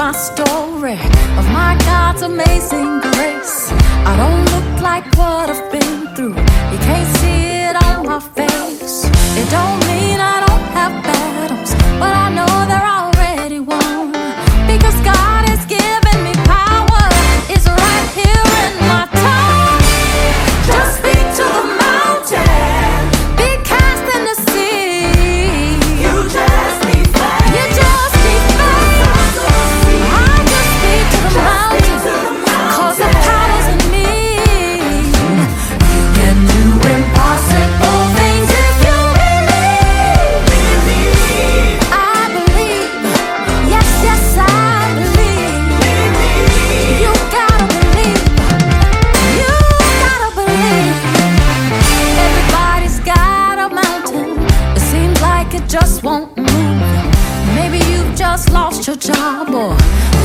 my story of my God's amazing grace. I don't look like what I've been through. You can't see it on my face. It don't mean I don't have battles, but I know they're already won. Because God has given me power. It's right here in my tongue. Just speak to the mountain. Be cast in the sea. You just be faith. You just be faith. I just speak to the mountain. Cause the power's in me. You can do impossible things if you believe. I believe. Yes, yes, I believe. You gotta believe. You gotta believe. Everybody's got a mountain. It seems like it just won't move. Maybe you've just lost your job, or